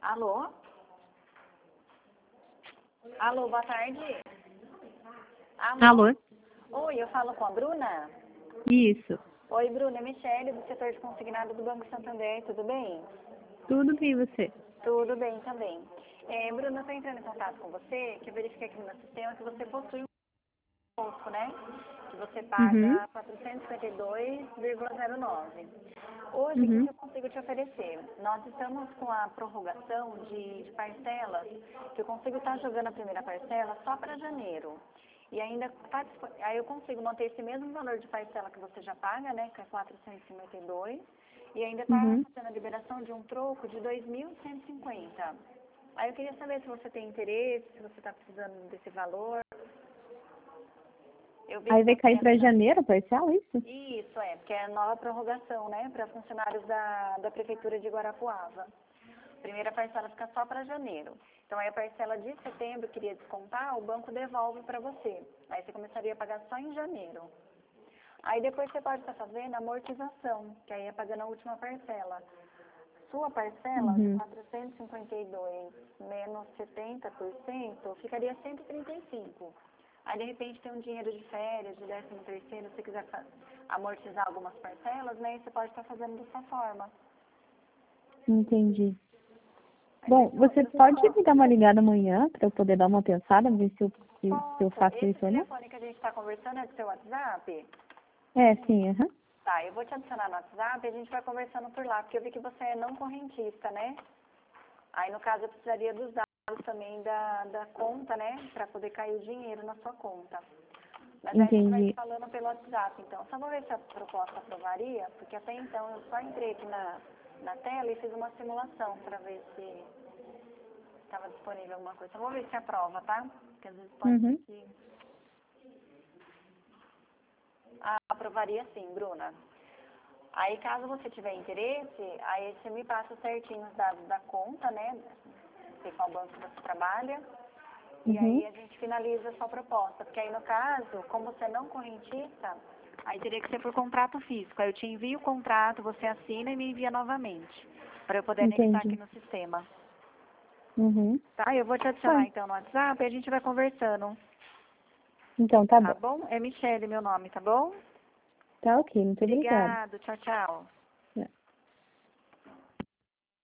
Alô? Alô, boa tarde. Alô? Oi, eu falo com a Bruna? Isso. Oi, Bruna, é Michele, do setor de consignado do Banco Santander, tudo bem? Tudo bem, você? Tudo bem também. Bruna, eu estou entrando em contato com você, que eu verifiquei aqui no meu sistema que você possui um conosco, né? Que você Uhum. paga 452,09. Hoje, o que Uhum. eu consigo te oferecer? Nós estamos com a prorrogação de parcelas, que eu consigo estar jogando a primeira parcela só para janeiro. E ainda aí eu consigo manter esse mesmo valor de parcela que você já paga, né? Que é 452. E ainda está Uhum. fazendo a liberação de um troco de 2.150. Aí eu queria saber se você tem interesse, se você está precisando desse valor. Eu vi Aí que vai você cair para entra... janeiro a parcela, isso? Isso, porque é nova prorrogação, né? Para funcionários da Prefeitura de Guarapuava. Primeira parcela fica só para janeiro. Então, aí a parcela de setembro, queria descontar, o banco devolve para você. Aí você começaria a pagar só em janeiro. Aí depois você pode estar fazendo a amortização, que aí é pagando a última parcela. Sua parcela de Uhum. 452 menos 70% ficaria 135. Aí, de repente, tem um dinheiro de férias, de 13º, se você quiser amortizar algumas parcelas, né? Você pode estar fazendo dessa forma. Entendi. Aí vai Bom, ser você outra pode sugestão. me dar uma ligada amanhã para eu poder dar uma pensada, ver se eu Posso? faço Esse isso ou não? telefone que a gente está conversando é do seu WhatsApp? É, sim, aham. Tá, eu vou te adicionar no WhatsApp e a gente vai conversando por lá, porque eu vi que você é não correntista, né? Aí, no caso, eu precisaria dos dados também da conta, né? Para poder cair o dinheiro na sua conta. Mas aí a gente vai se Entendi. falando pelo WhatsApp, então. Só vou ver se a proposta aprovaria, porque até então eu só entrei aqui na tela e fiz uma simulação para ver se estava disponível alguma coisa. Só vou ver se aprova, tá? Porque às vezes pode ser Uhum. que... Ah, aprovaria sim, Bruna. Aí, caso você tiver interesse, aí você me passa certinho os dados da conta, né? Sei qual banco você trabalha. E Uhum. aí a gente finaliza a sua proposta. Porque aí, no caso, como você é não correntista, aí teria que ser por contrato físico. Aí eu te envio o contrato, você assina e me envia novamente. Para eu poder anexar aqui Entendi. no sistema. Uhum. Tá? Eu vou te Tá. adicionar então no WhatsApp e a gente vai conversando. Então, tá Tá bom. bom? É Michele meu nome, tá bom? Tá ok, muito obrigada. Obrigado. Tchau, tchau.